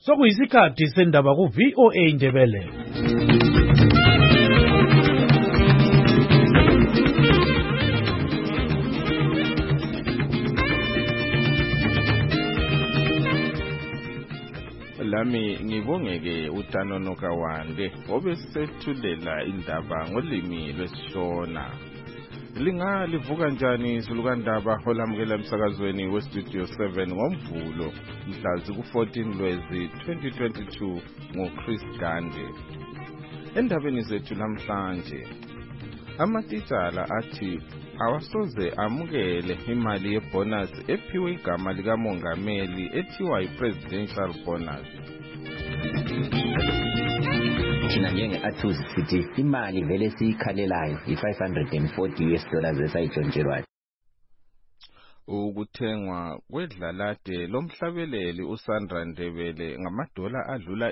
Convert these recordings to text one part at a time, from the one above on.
Sokuyisikhathi sendaba ku VOA Indebele. Lami ngibongeke uTanono Kawande obesethulela indaba ngolimi lwesiShona. Livuka njani Zulukandaba olamukela emsakazweni weStudio 7 ngoMvulo mhla ku-14 Lwezi 2022 ngoChris Gande. Endabeni zethu namhlanje amatitshala athi awasoze amukele imali yebonus ephiwe igama likamongameli ethiwa yi-presidential bonus. Thina njenge-Athusi sithi imali vele siyikhalelayo i-$540 esayitshontshelwayo. Ukuthengwa kwedlalade lomhlabeleli uSandra Ndebele ngamadola adlula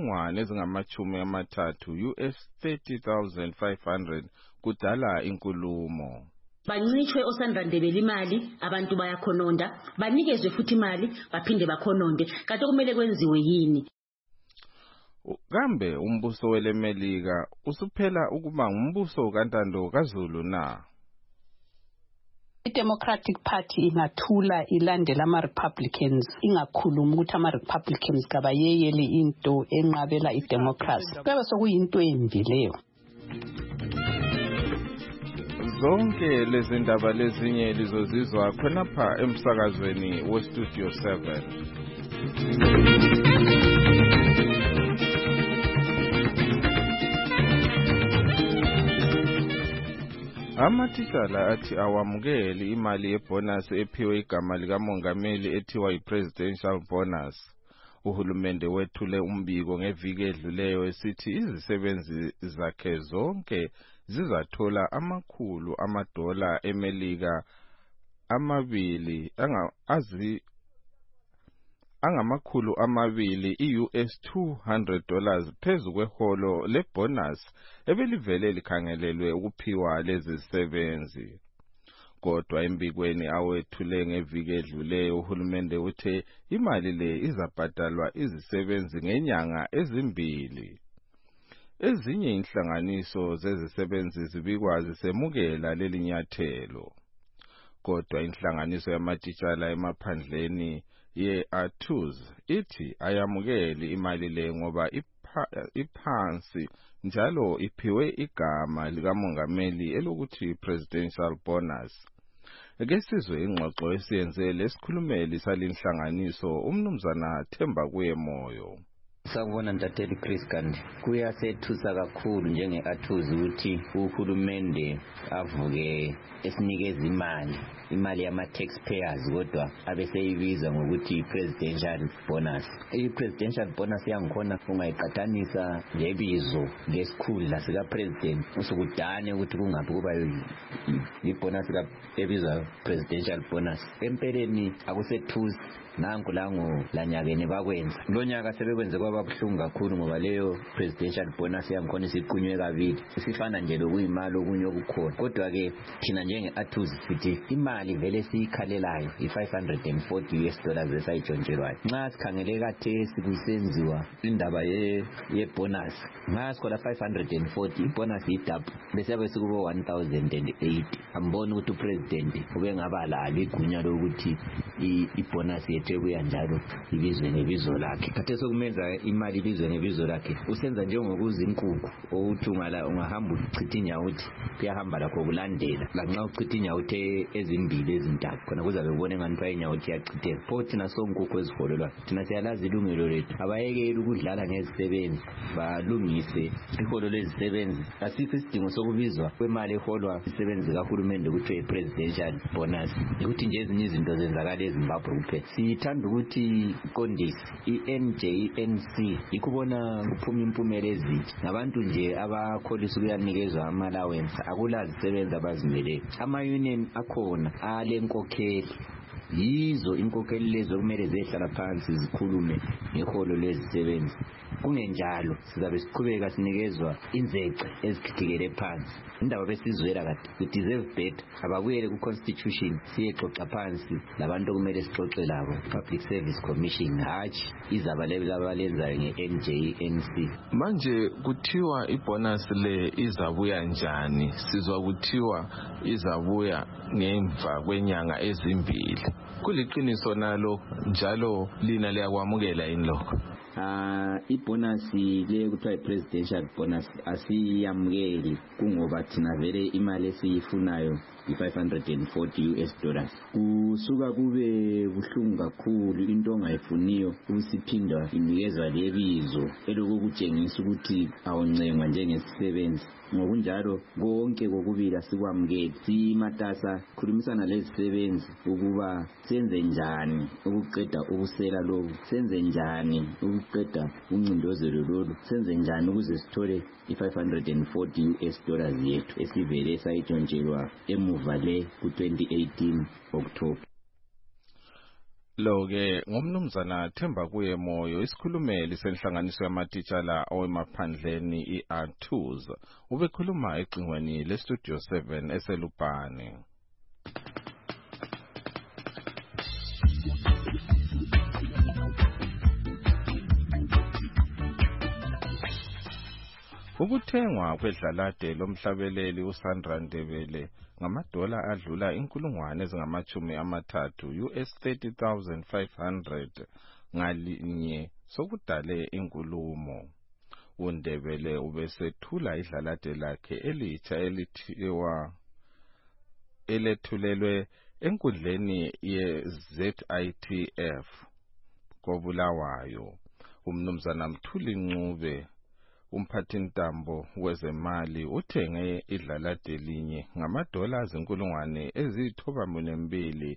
$30,500 kudala inkulumo. Bancishwe uSandra Ndebele imali, abantu bayakhononda, banikezwe futhi imali, baphinde bakhononde. Kanti kumele kwenziwe yini? Kambe umbuso welemelika usuphela ukuba ngumbuso kaNtando kaZulu na? I-Democratic Party ingathula ilandela ama-Republicans, ingakhulumi ukuthi ama-Republicans kabayeyele into enqabela i-democracy. Kube sokuyinto embi leyo. Zonke lezi ndaba lezinye lizozizwa khonapha emsakazweni weStudio 7. Amatitshala athi awamukeli imali yebonus ephiwe igama likamongameli ethiwa yi-presidential bonus. Uhulumende wethule umbiko ngeviki edluleyo esithi izisebenzi zakhe zonke zizathola $200 emelika amabili US $200 phezu kweholo lebonus ebelivele likhangelelwe ukuphiwa lezi zisebenzi. Kodwa embikweni awethule ngeviki edluleyo uhulumende uthe imali le izabhadalwa izisebenzi ngenyanga ezimbili. Ezinye inhlanganiso zezisebenzi zibikwa zisemukela leli nyathelo. Kodwa inhlanganiso yamatitshala emaphandleni ye-Athusi ithi ayamukeli imali le ngoba iphansi njalo iphiwe igama likamongameli elokuthi presidential bonus. Ake sizwe ingxoxo esiyenze lesikhulumeli salinhlanganiso umnumzana Themba kuye Moyo. Sawubona ntatheli Chris Gande. Kuyasethusa kakhulu njenge-Athusi ukuthi uhulumende avuke esinikeza imali yama-taxpayers kodwa abeseyibiza ngokuthi presidential bonus. I-presidential bonus yangikhona ungayiqathanisa ngebizo lesikhundla sika-president usukudane ukuthi kungabi kuba i-bonus ebizwa presidential bonus. Empeleni akusethusi nanku lanyakeni bakwenza. Lo nyaka sebekwenze kwaba buhlungu kakhulu ngoba leyo presidential bonus yangikhona isiqunywe kabili. Isifana nje lokuyimali okunye okukhona. Kodwa ke thina njenge-Athusi sithi imali vele siyikhalelayo i-$540 esayitshontshelwayo. Nxa sikhangele kathesi kusenziwa indaba ye-bonus. Nxa sikhola 540 ibonus idouble bese yabe sikubo 1008. Amboni ukuthi upresident ubengaba lalo igunya lokuthi ibonus yethu ebuya njalo ibizwe ngebizo lakhe. Khathesi okumenza imali ibizwe ngebizo lakhe usenza njengokuza inkukhu ukuthi ungahamba uchitha inyawuthi kuyahamba lakho kulandela. Lanxa uchitha inyawuthi ezimbili ezintathu khona kuzabe kubone ngani inyawuthi yachitheka. Pho thina sonkukhu eziholelwa thina siyalazi ilungelo lethu. Abayekeli ukudlala ngezisebenzi balungise iholo lezisebenzi. Asikho isidingo sokubizwa kwemali eholwa isebenzi kahulumende ukuthi presidential bonus. Ukuthi nje ezinye izinto zenzakala eZimbabwe kuphela. Sithanda ukuthi iqondisi i-NJNC ikubona kuphuma impumela ezinhle. Ngabantu nje abakholisa ukuyanikezwa ama-allowance akulazi isebenzi abazimeleyo. Ama-union akhona alenkokheli. Yizo inkokheli lezo kumele zehlala phansi zikhulume ngeholo lezisebenzi kungenjalo sizabe siqhubeka sinikezwa inzece ezikhithikele phansi. Indaba besizwela kade we deserve better. Abakuyele ku-constitution siyexoxa phansi labantu okumele sixoxe labo, Public Service Commission, hatshi izaba leli abalenzayo nge-NJNC. Manje kuthiwa ibonus le izabuya njani? Sizwa kuthiwa izabuya ngemva kwenyanga ezimbili. Kuliqiniso nalo njalo lina liyakwamukela yini lokho? Ibonus le kuthiwa i-presidential bonus asiyamukeli kungoba thina vele imali esiyifunayo $540. Kusuka kube buhlungu kakhulu into ongayifuniyo usiphinda inikezwa lebizo elokutshengisa ukuthi awuncengwa njengesisebenzi. Ngokunjalo konke kokubili asikwamukeli. Simatasa khulumisana lezisebenzi ukuba senze njani ukuqeda ubusela lobu, senze njani ukuqeda uncindezelo lolu, senze njani ukuze sithole $540 yethu esivele sayitshontshelwa emuva le ku-2018 October. Lo-ke ngomnumzana Themba kuye Moyo, isikhulumeli senhlanganiso yamatitshala awemaphandleni i-ATUZ, ubekhuluma ecingweni leStudio 7 eselupane. Ukuthengwa kwedlalade lomhlabeleli uSandra Ndebele ngamadola adlula inkulungwane ezingama-30 $30,500 ngalinye sokudale inkulumo. uNdebele ubesethula idlalade lakhe elitsha elithiwa elethulelwe enkundleni ye-ZITF koBulawayo. Umnumzana Mthuli Ncube, umphathintambo wezemali, uthenge idlalade linye ngamadola azinkulungwane eziyithobamunembili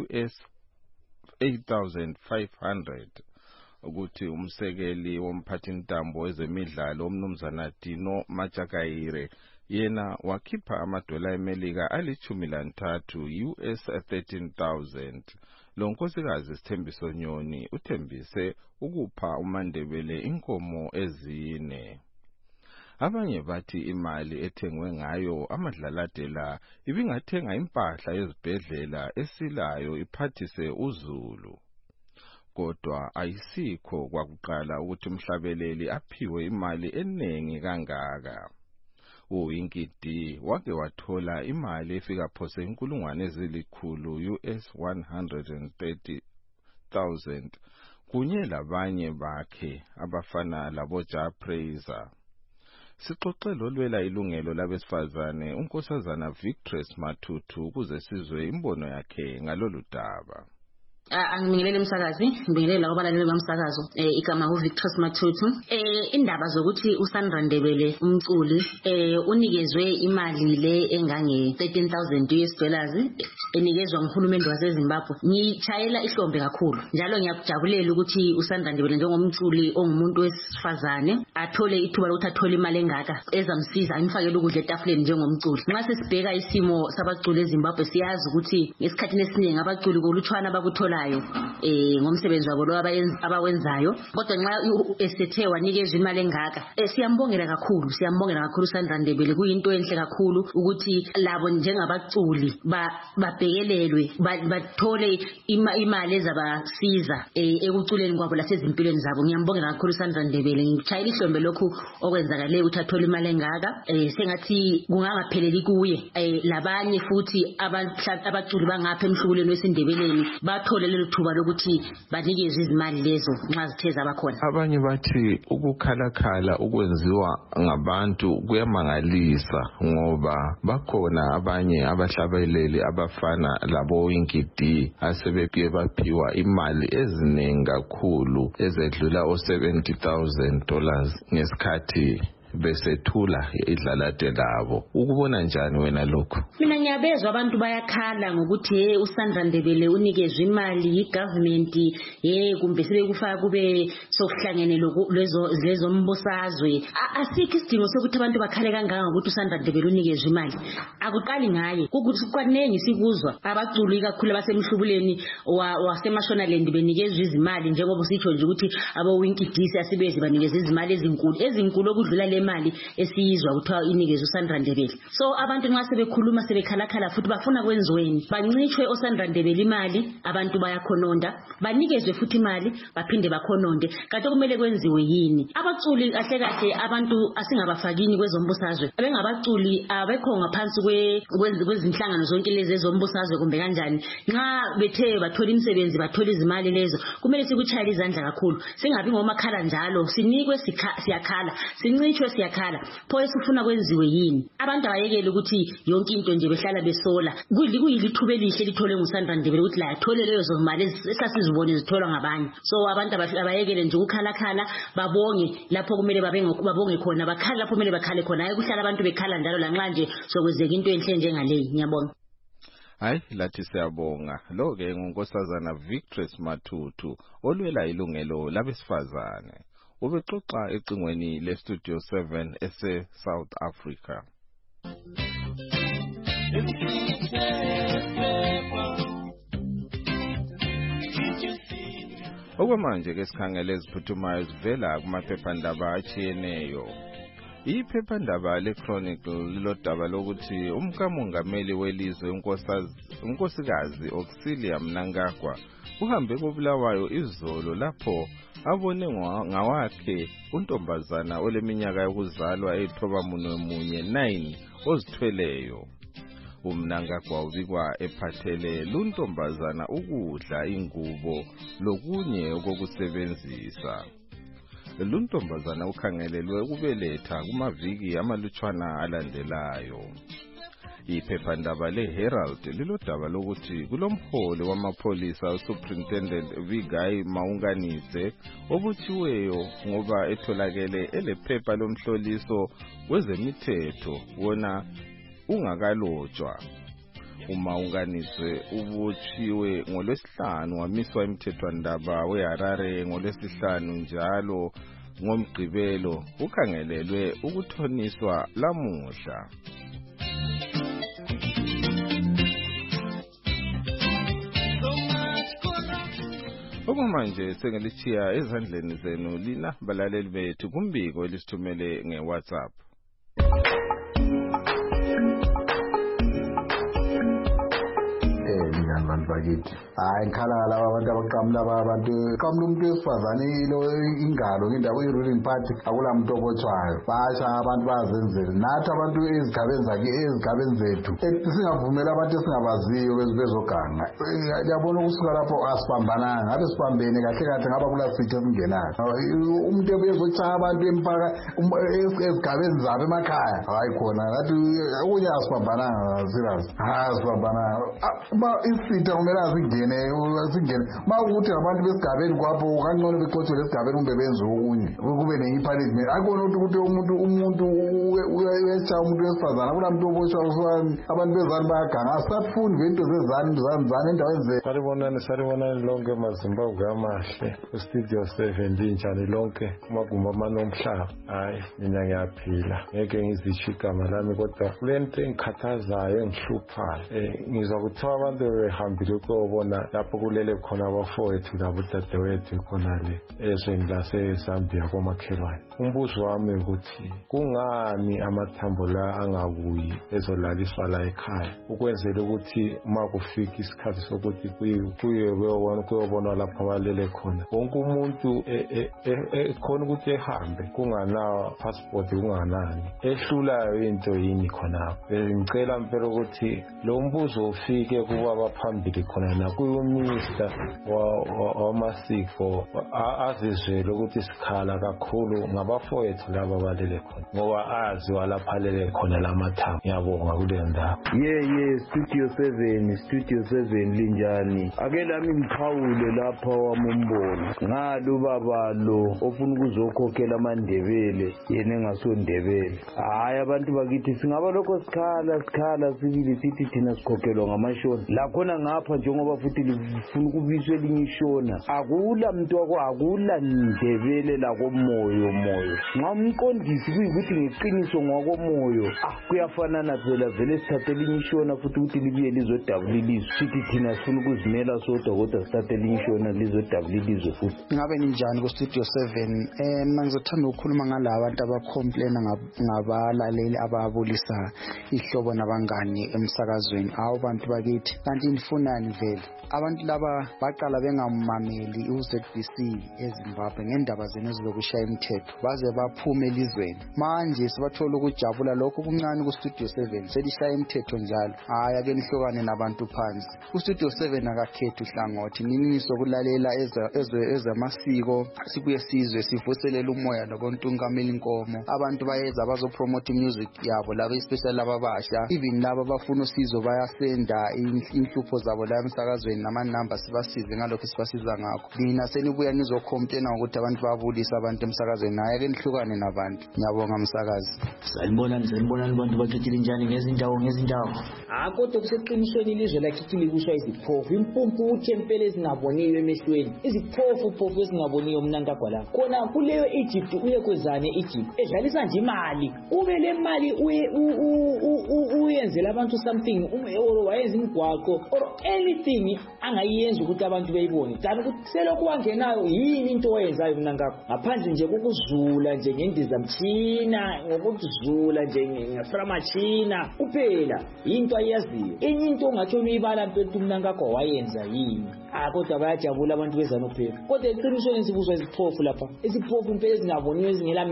$8,500. Ukuthi umsekeli womphathintambo wezemidlalo umnumzana Dino Majakayire yena wakhipha amadola eMelika ali-13 $13,000. Lo nkosikazi Sithembiso Nyoni uthembise ukupha uMandebele inkomo ezine. Abanye bathi imali ethengwe ngayo amadlalade la ibingathenga impahla yezibhedlela esilayo iphathise uZulu. Kodwa ayisikho kwakuqala ukuthi umhlabeleli aphiwe imali eningi kangaka. uWinkidi wake wathola imali efika phose inkulungwane ezilikhulu $130,000 kunye labanye bakhe abafana laboJa Praiser. Sixoxe lolwela ilungelo labesifazane unkosazana Victress Matutu ukuze sizwe imbono yakhe ngalolu daba. Angibingelele umsakazi, ngibingelele labo balaleli bomsakazo. Igama uVictress Matutu. Indaba zokuthi uSandra Ndebele umculi unikezwe imali le engange $13,000 enikezwa nguhulumeni waseZimbabwe. Ngitshayela ihlombe kakhulu. Njalo ngiyakujabulela ukuthi uSandra Ndebele njengomculi ongumuntu wesifazane athole ithuba lokuthi athole imali engaka ezamsiza imfakele ukudla etafuleni njengomculi. Nxa sesibheka isimo sabaculi eZimbabwe siyazi ukuthi esikhathini esiningi abaculi kolutshwana bakuthola ngomsebenzi wabo lo abawenzayo, kodwa nxa esethe wanikezwa imali engaka siyambongela kakhulu Sandra Ndebele. Kuyinto enhle kakhulu ukuthi labo njengabaculi babhekelelwe bathole imali ezabasiza ekuculeni kwabo lasezimpilweni zabo. Ngiyambongela kakhulu Sandra Ndebele. Ngitshayela ihlombe lokhu okwenzakaleyo ukuthi athole imali engaka. Sengathi kungangapheleli kuye, labanye futhi abaculi bangapha emhlubulweni wesindebeleni bathole lelo thuba lokuthi banikeze izimali lezo nxa zithe zabakhona. Abanye bathi ukukhalakhala ukwenziwa ngabantu kuyamangalisa ngoba bakhona abanye abahlabeleli abafana labo Winkidi asebeke baphiwa imali eziningi kakhulu ezedlula $70,000 ngesikhathi besethula idlalade labo. Ukubona njani wena lokho? Mina ngiyabezwa abantu bayakhala ngokuthi uSandra Ndebele unikezwe imali yigovernment kumbe sebekufaka kube sokuhlangene lezo mbusazwe. Asikho isidingo sokuthi abantu bakhale kangaka ngokuthi uSandra Ndebele unikezwe imali. Akuqali ngaye ukuthi kwanengi sikuzwa abaculi kakhulu basemhlubuleni waseMashonaland benikezwe izimali njengoba sitho nje ukuthi abo Winky D asibezi banikeza izimali ezinkulu okudlula le mali esiyizwa kuthiwa inikezwe uSandra Ndebele. So abantu nxa sebekhuluma sebekhalakhala futhi bafuna kwenziweni bancishwe uSandra Ndebele imali abantu bayakhononda banikezwe futhi imali baphinde bakhononde kanti kumele kwenziwe yini abaculi kahle kahle abantu asingabafakini kwezombusazwe abengabaculi abekho ngaphansi kwezinhlangano zonke lezi ezombusazwe kumbe kanjani nxa bethe bathola imisebenzi bathola izimali lezo kumele sikuchayela izandla kakhulu singabi ngomakhala njalo sinikwe siyakhala sincishwe siyakhala pho esifuna kwenziwe yini abantu abayekele ukuthi yonke into nje behlala besola kuyilithuba elihle lithole nguSandra Ndebele ukuthi la athole lezo zimali esasizibone zitholwa ngabanye so abantu abayekele nje ukukhalakhala babonge lapho kumele babonge khona bakhala lapho kumele bakhale khona hayi kuhlala abantu bekhala njalo lanxa nje sokwenzeka into enhle njengaleyi. Ngiyabonga. Hayi lathi siyabonga. Lo ke ngunkosazana Victress Matutu olwela ilungelo labesifazane. Ubexoxa ecingweni le Studio 7 ese South Africa. Okwamanje ke sikhangele eziphuthumayo zivela kumaphephandaba atshiyeneyo. Iphephandaba leChronicle lilodaba lokuthi umkamongameli welizwe unkosikazi Auxilia Mnangagwa uhambe koBulawayo izolo lapho abone ngawakhe untombazana oleminyaka yokuzalwa e9 ozithweleyo. Umnangagwa ubikwa ephathele luntombazana ukudla ingubo lokunye okokusebenzisa. Luntombazana ukhangelelwe ukubeletha kumaviki amalutshwana alandelayo. Iphephandaba leHerald lilodaba lokuthi kulomholi wamapholisa uSuperintendent Vigai Maunganise obuthiweyo ngoba etholakele elephepha lomhloliso wezemithetho wona ungakalotshwa. uMaunganise ubotshiwe ngoLwesihlanu wamiswa emthethwandaba weHarare ngoLwesihlanu njalo ngoMgqibelo ukhangelelwe ukuthoniswa lamuhla. Okumanje sengelichiya ezandleni zenu lina balaleli bethu kumbiko elisithumele ngeWhatsApp. Bakithi hayi ngikhala laba abantu abaqamula abantu qamula umuntu wesifazane ingalo ngendaba ye-ruling party akula muntu obotshwayo basha abantu bazenzela nathi abantu ezigabeni zethu singavumela abantu esingabaziyo bezoganga yabona ukusuka lapho asibambananga ngabe sibambene kahle kahle ngaba kula sithi esingenayo umuntu ebezotshaya abantu empaka ezigabeni zabo emakhaya hayi khona ngathi okunye asibambananga serious asibambananga isitha kumele singene mawukuthi abantu besigabeni kwapho kancane bexoxe lesigabeni kumbe benze okunye kube ne-punishment akubona ukuthi umuntu uyesha umuntu wesifazana kula muntu oboshwa abantu bezani bayaganga asafuni ngento zezani endaweni zethu. Salibonani lonke maZimbabwe amahle kuStudio 7 linjani lonke kumagumbi amanomhlaba. Hayi mina ngiyaphila ngeke ngizisho igama lami kodwa kulento engikhathazayo engihluphayo ngizwa kuthiwa abantu behambile ukubona lapho kulele khona abafowethu labodadewethu khonale ezweni laseZambia komakhelwane. Umbuzo wami ukuthi kungani amathambo la angabuyi ezolaliswa la ekhaya ukwenzela ukuthi uma kufika isikhathi sokuthi kuyobonwa lapho abalele khona wonke umuntu khona ukuthi ehambe kunganawo passport kunganani ehlulayo into yini khonapho. Ngicela mpela ukuthi lo mbuzo ufike kuba abaphambili khona nakuyominister wamasiko azizwele ukuthi sikhala kakhulu ngabafowethu laba balele khona ngoba azi walaphalele khona lamathambo. Ngiyabonga kule ndawo. Studio 7 linjani? Ake lami ngiphawule lapha wamumbono ngalo baba lo ofuna ukuzokhokhela amandebele yena engasondebele. Hayi abantu bakithi singaba lokho sikhala sibili sithi thina sikhokhelwa ngamashona la khona ngapha njengoba futhi lifuna ukubiswa elinye ishona. Akula muntu akula ndebele la komoyo nxa umqondisi kuyikuthi ngeqiniso ngwakomoyo kuyafanana phela vele sithathe elinye ishona futhi ukuthi libuye lizodabula ilizwe sithi thina sifuna ukuzimela sodwa kodwa sithathe elinye ishona lizodabula ilizwe futhi. Ngabe ninjani ku-Studio 7? Mina ngizothanda ukukhuluma ngalaba abantu abacomplaina ngabalaleli ababulisa ihlobo nabangani emsakazweni. Hawu bantu bakithi, kanti nifunani vele? Abantu laba baqala bengamameli uZBC eZimbabwe ngendaba zenu ezilokushaya imithetho baze baphume elizweni. Manje sibathola ukujabula lokho kuncane ku-Studio 7 selishaya imithetho njalo. Hayi ake nihlukane nabantu phansi. U-Studio 7 akakhethi uhlangothi, nini sokulalela ezamasiko sibuye sizwe sivuselele umoya nobontungameli inkomo. Abantu bayeza bazopromote music yabo laba especially laba basha, even laba bafuna usizo bayasenda inhlupho zabo la emsakazweni namanamba sibasize ngalokho sibasiza ngakho. Nina senibuya nizocomplaina ukuthi abantu babulisa abantu emsakazweni. Hayi ake nihlukane nabantu. Ngiyabonga msakazi. Sanibona abantu bakhethile njani ngezindawo. Kodwa kuseqinisweni ilizwe lakithi likusha iziphofu. Impumpu uthempele ezingaboniyo emehlweni. Iziphofu ezingaboniyo mnankagwa la. Khona kuleyo Egypt uye kwezane Egypt. Edlalisa nje imali. Ube le mali uyenzela abantu something or wayenza imigwaqo or anything angayenza ukuthi abantu beyibone. Kanti ukuthi selokhu wangenayo yini into oyenzayo mnankagwa? Ngaphandle nje kokuzula nje ngendizamtshina, ngokuzula nje ngeframachina kuphela into ayaziyo. Enye into ongathi uyibala mpela umnankagwa wayenza yini? Kodwa bayajabula abantu bezana phela. Kodwa eqinisweni sibuzwa iziphofu lapha. Iziphofu impela ezingaboniyo ezingela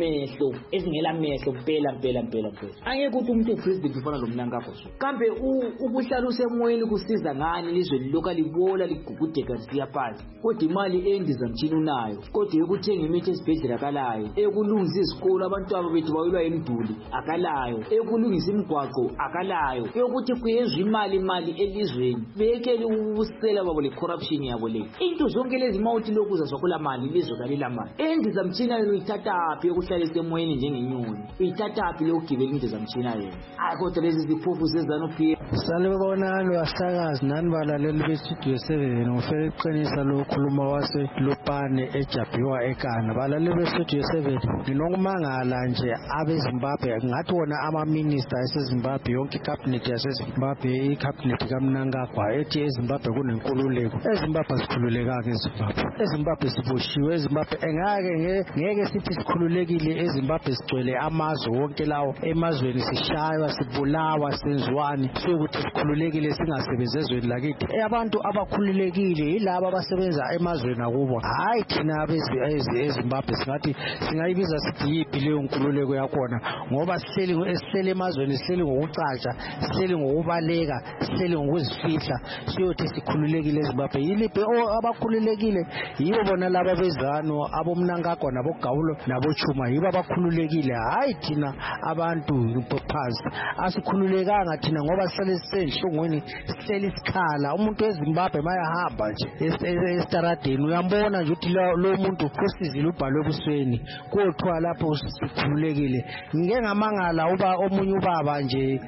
mehlo phela. Angeke ukuthi umuntu president ufana lomnankagwa so. Kambe ubuhlalo usemoyeni kusiza ngani ilizwe liloka libola ligugudeka siya phansi. Kodwa imali endizamtshina unayo. Kodwa ekuthenga imithi esibhedlela akalayo. Ekulungisa izikolo abantu abethu bawilwa emiduli akalayo. Ekulungisa imigwaqo akalayo. Yokuthi kuyezwe imali elizweni. Bekele ubusela babo le corruption yabo le. Into zonke lezi mawuthi lokuza zokula mali lizwe kalila mali. Endizamtshina uyithathaphi ukuhlalisa emoyeni njengenyoni. Uyithathaphi lokugibela indizamtshina yena. Kodwa lezi ziphofu zezana phela. Salibonani wasakazi nani balaleli beStudio 7 ngifela iqinisa lokukhuluma wase Lupane eJabiwa eKana. Balaleli beStudio 7 nginokumangala nje abeZimbabwe ngathi wona ama-minister eseZimbabwe yonke icabinet yaseZimbabwe icabinet kaMnangagwa ethi eZimbabwe kunenkululeko. eZimbabwe sikhululekanga eZimbabwe siboshiwe eZimbabwe ngeke sithi sikhululekile eZimbabwe sigcwele amazwe wonke lawo emazweni sishaywa sibulawa senziwani sokuthi sikhululekile singasebenzi ezweni lakithi. Abantu abakhululekile yilabo abasebenza emazweni akubo. Hayi thina eZimbabwe singathi singayibiza sithi yiphi leyo nkululeko yakhona ngoba sihleli emazweni sihleli ngokucatsha sihleli ngokubaleka sihleli ngokuzifihla siyothi sikhululekile eZimbabwe. Yiliphi abakhululekile? Yibo bona laba bezano abomnankagwa nabogawulo nabochuma yibo abakhululekile. Hayi thina abantu phansi asikhululekanga thina ngoba sihleli sisenhlungwini sihleli isikhala. Umuntu eZimbabwe mayahamba nje estaradeni uyambona nje ukuthi lo muntu kusizile ubhalwe ebusweni kothiwa lapho sikhululekile. Ngeke ngamangala uba omunye ubaba nje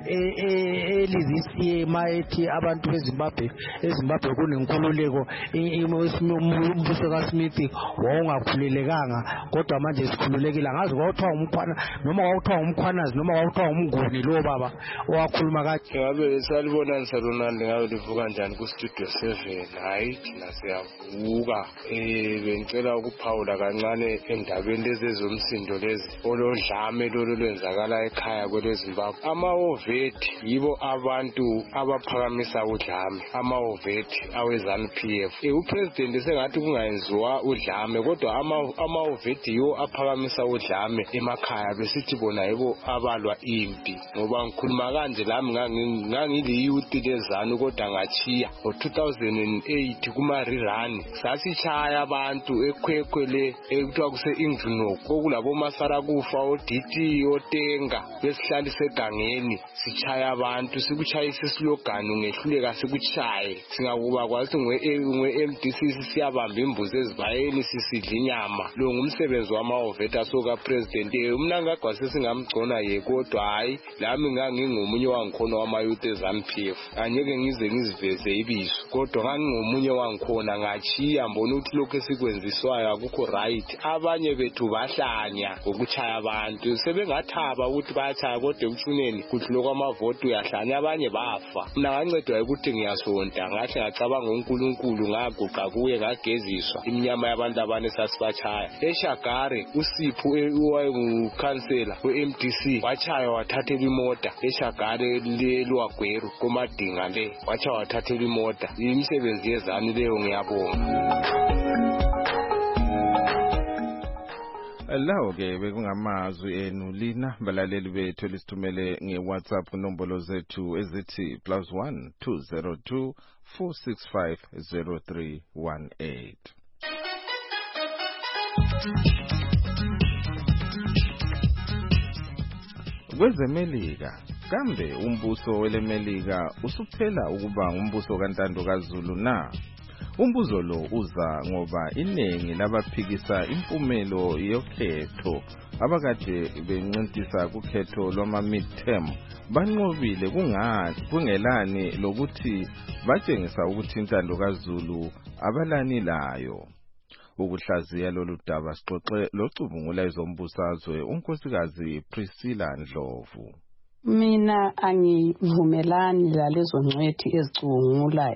elizisiye mayethi abantu eZimbabwe kunenkululeko. Umbuso kaSmith wawungakhululekanga kodwa manje sikhululekile. Angazi kwakuthiwa umkhwana noma kwakuthiwa umkhwanazi noma kwakuthiwa umnguni lo baba owakhuluma kathi. Ngabe salibonani salonani ngabe livuka kanjani ku-Studio 7? Hayi thina siyavuka. Bengicela ukuphawula kancane endabeni lezi ezomsindo lezi olodlame lolu lwenzakala ekhaya kweleZimbabwe. Ama-Ovethi yibo abantu abaphakamisa udlame. Ama-Ovethi aweZANU ZANU-PF. Upresident sengathi kungayenziwa udlame kodwa ama-video aphakamisa udlame emakhaya besithi bona yibo abalwa impi. Ngoba ngikhuluma kanje lami ngangili-youth lezanu kodwa ngachiya ngo-2008 kuma-rerun sasichaya abantu ekhwekhwe le ekuthiwa kuse-Ingvinok okulabo Masarakufa oDT oTenga besihlala segangeni sichaya abantu sikuchayisa isilogano ngehluleka sikuchaye singakuba kwathi nge-MDC siyabamba imbuzi ezivayeni sisidla inyama lo ngumsebenzi wama-oveta soka president mina ngagwase singamgcona ye kodwa hayi lami ngangingomunye wangikhona wama-youth eZANU-PF angeke ngize ngiziveze ibizo kodwa ngangingomunye wangikhona ngachiya mbona ukuthi lokho esikwenziswayo akukho right abanye bethu bahlanya ngokuchaya abantu sebengathaba ukuthi bayachaya kodwa ekuthuneni kuthi lokho amavoti uyahlanya abanye bafa mina ngancedwa ukuthi ngiyasonta ngahle ngacabanga uNkulunkulu ngaguqa kuye ngageziswa iminyama yabantu abane sasibachaya eShagari uSipho owayengukhansela we-MDC wachaya wathathela imota eShagari lelwagweru komadinga le wachaya wathathela imota imisebenzi yezanu leyo ngiyabonga. Lawo ke bekungamazwi enu lina balaleli bethu lisithumele ngeWhatsApp kunombolo zethu ezithi +1 202 465 0318. Kwezemelika kambe umbuso welemelika usuphela ukuba ngumbuso kaNtando kaZulu na? Umbuzo lo uza ngoba iningi labaphikisa impumelo yokhetho abakade bencintisa kukhetho lwama-midterm banqobile kungelani lokuthi batshengisa ukuthi iNtando kaZulu abalani layo. Ukuhlaziya lolu daba sixoxe locubungula ezombusazwe unkosikazi Priscilla Ndlovu. Mina angivumelani lalezo ngcwethi ezicungula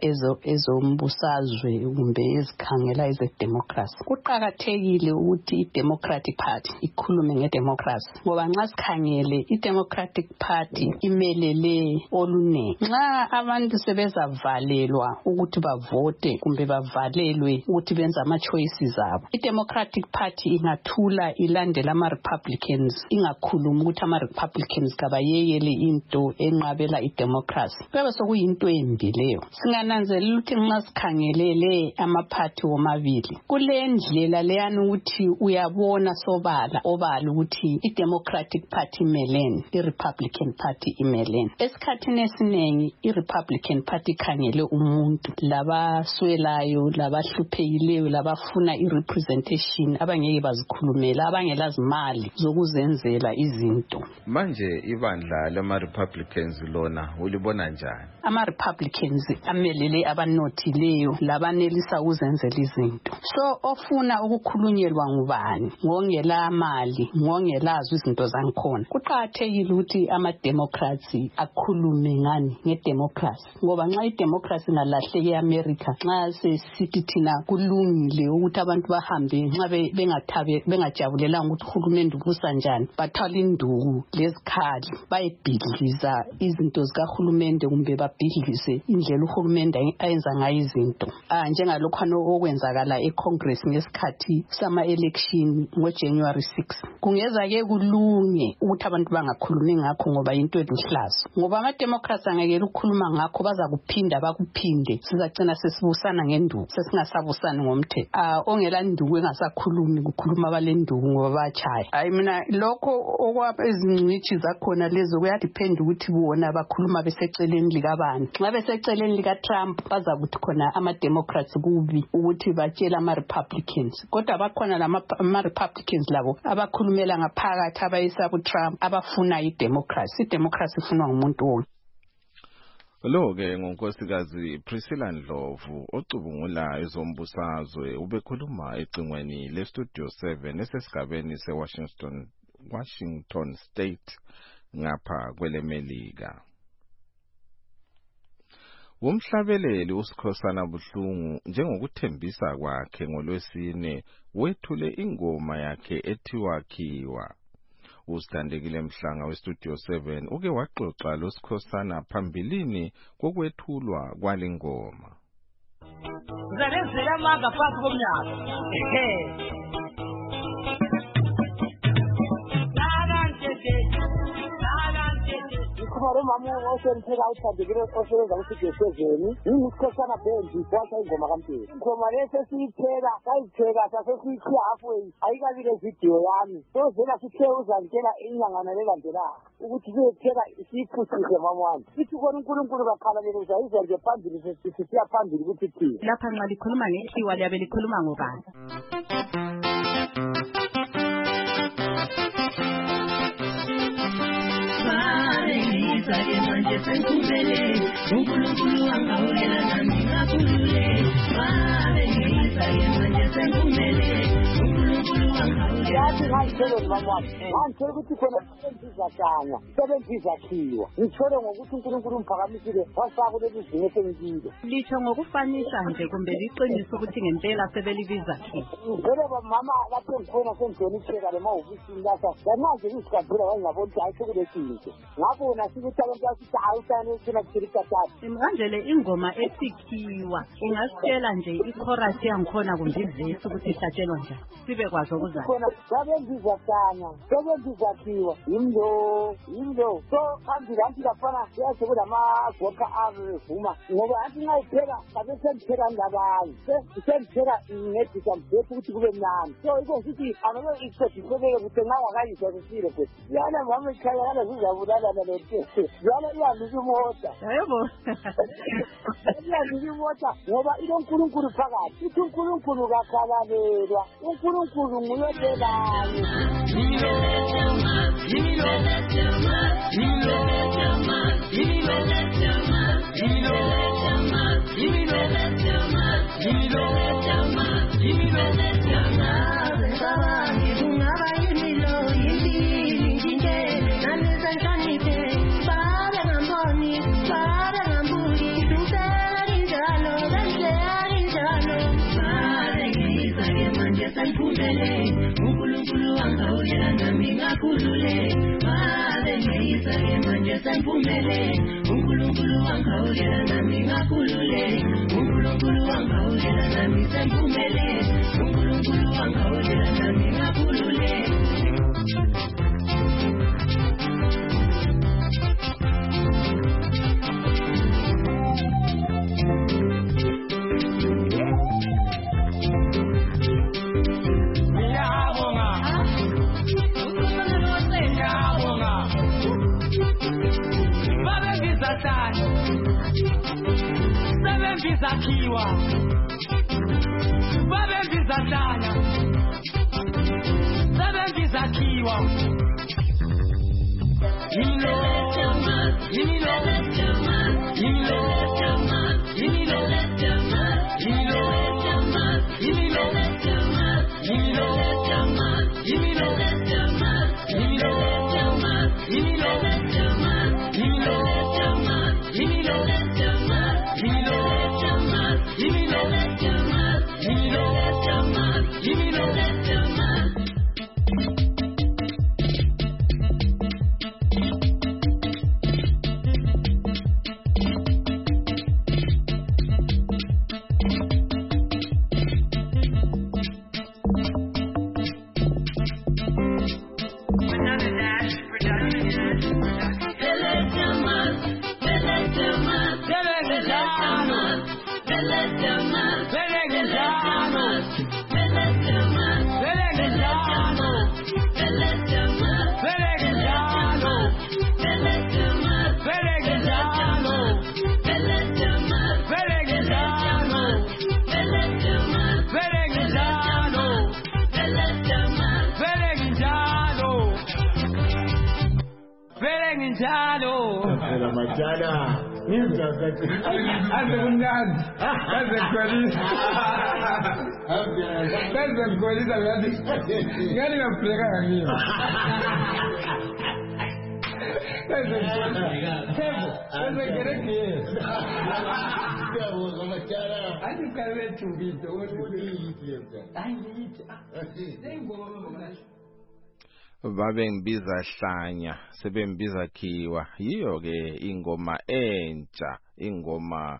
ezombusazwe kumbe ezikhangela ezedemocracy. Kuqakathekile ukuthi iDemocratic Party ikhulume ngedemocracy ngoba nxa sikhangele iDemocratic Party imelele olunengi. Nxa abantu sebezavalelwa ukuthi bavote kumbe bavalelwe ukuthi benze ama-choices abo, iDemocratic Party ingathula ilandela ama-Republicans ingakhulumi ukuthi ama-Republicans kabayeye into enqabela idemocracy. Kube sokuyinto embi leyo. Singananzelela ukuthi nxa sikhangelele amaphathi womabili kule ndlela leyana ukuthi uyabona sobala obala ukuthi iDemocratic Party imelene, iRepublican Party imelene. Esikhathini esiningi iRepublican Party ikhangele umuntu labaswelayo, labahluphekile, labafuna irepresentation abangeke bazikhulumela, abangelazimali zokuzenzela izinto. Manje ibandla lama-Republicans lona ulibona njani? Ama-Republicans amelele abanothileyo labanelisa ukuzenzela izinto. So ofuna ukukhulunyelwa ngubani ngongela mali ngongelazo izinto zangikhona. Kuqakathekile ukuthi ama-Democrats akhulume ngani ngedemocracy ngoba nxa idemocracy ngalahleke eAmerica nxa sesithi thina kulungile ukuthi abantu bahambe nxa bengajabulelanga ukuthi uhulumende ubusa njani bathwala induku lezikhali bayibhidliza izinto zikahulumende kumbe babhidlise indlela uhulumende ayenza ngayo izinto njengalokho okwenzakala eCongress ngesikhathi sama-election ngoJanuary 6. Kungeza ke kulunge ukuthi abantu bangakhulumi ngakho ngoba into eluhlaza ngoba ama-Democrats angekela ukukhuluma ngakho baza kuphinda bakuphinde sizacina sesibusana ngenduku sesingasabusani ngomthetho ongela nduku engasakhulumi kukhuluma abalenduku ngoba bachaya. Hayi mina lokho okwaba ezingcitshi zakhona lezo kuyadepend ukuthi bona bakhuluma beseceleni likabani. Nxa beseceleni likaTrump bazakuthi khona ama-Democrats kubi ukuthi batshela ama-Republicans kodwa bakhona ama-Republicans labo abakhulumela ngaphakathi abayisa kuTrump abafuna idemocracy. Idemocracy ifunwa ngumuntu wonke. Lo ke ngonkosikazi Priscilla Ndlovu ocubungula ezombusazwe ubekhuluma ecingweni leStudio 7 esesigabeni seWashington State ngapha kwelemelika. Umhlabeleli uSikhosana Buhlungu njengokuthembisa kwakhe ngoLwesine wethule ingoma yakhe ethiwa Khiwa. Usithandekile Mhlanga weStudio 7 uke waxoxa loSikhosana phambilini kokwethulwa kwalengoma. uzalenzela amanga phansi komnyaka Kumare mamu osenthela uthandekile osebenza kuStudio 7 ngikukhosana bhendi kwasha ingoma kaMpeli ingoma lesesiyiphela sayiphela sasesiyikhipha halfway ayikabi le video yami sozela sithe uzangena inyangana lelandelayo ukuthi siyophela siyiphuthise mamwami sithi kona uNkulunkulu bakhalalele uzayizwa nje phambili sesiya phambili ukuthi thina lapha nxa likhuluma ngethiwa liyabe likhuluma ngobani manje senkumele uNkulunkulu angawela nami ngakhulule manje manje senkumele uNkulunkulu angawela yathi ngayithele mamwami ngithole ukuthi khona senzizakanya sebenzizakhiwa ngithole ngokuthi uNkulunkulu umphakamisile wasaba leli zinto engikile lisho ngokufanisa nje kumbe liqiniso ukuthi ngempela sebelibiza ngeke mama lapho ngikhona sengidonisheka le mahofisini lapha yamanje isikhathela wangabona ukuthi ayikho ngabona sikuthi abantu basithi awusane sina kuthikathatha imkanjele ingoma esikhiwa ungasitshela nje ichorus yangikhona kumbe ivesi ukuthi ihlatshelwa njani sibe kwazi ukuzana khona sabenzizakanya sebenzizakhiwa yimlo so phambili anti lafana yaze kulamagoka avuma ngoba anti ngayiphela kabe sengiphela ngabanye sengiphela ngedisa mbethu ukuthi kube mnandi so iko sithi anobe isikhathibeke ukuthi ngawakayizwa sisile futhi yana mama ikhaya yana zizabulala nalento yana iyandisa imota yebo iyandisa imota ngoba ilo uNkulunkulu phakathi ithi uNkulunkulu kakhalalelwa uNkulunkulu nguyodelayo uNkulunkulu angawela nami ngakhulule ngeyisa manje sempumele uNkulunkulu angawela nami ngakhulule uNkulunkulu angawela nami sempumele uNkulunkulu angawela nami ngakhulule Sebenzizakhiwa babenzizatanya sebenzizakhiwa babengibiza hlanya sebembiza khiwa yiyo ke ingoma entsha ingoma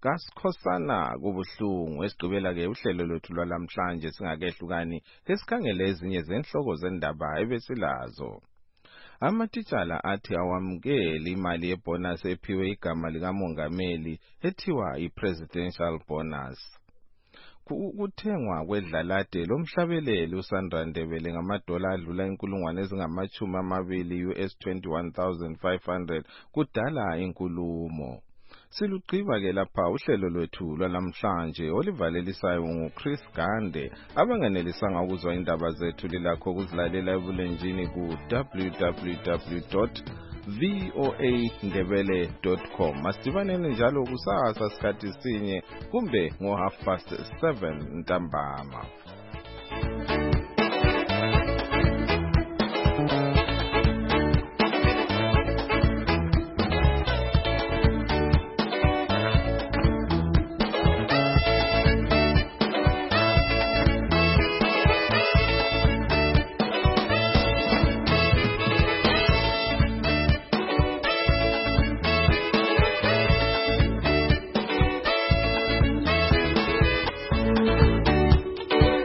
kasikhosana kubuhlungu esigqibela ke uhlelo lwethu lwalamhlanje singakehlukani esikhangele ezinye zenhloko zendaba ebesilazo. Amatitshala athi awamukeli imali yebonus ephiwe igama likamongameli ethiwa i-presidential bonus. Ukuthengwa kwedlalade lomhlabeleli uSandra Ndebele ngamadola adlula inkulungwane ezingama-20 US$21,500 kudala inkulumo. Silugqiba ke lapha uhlelo lwethu lwalamhlanje olivalelisayo nguChris Gande. Abanganelisanga ukuzwa indaba zethu lilakho ukuzilalela ebulenjini ku www.voandebele.com. Masidibaneni njalo kusasa sikhathi sinye kumbe ngo 7:30 ntambama.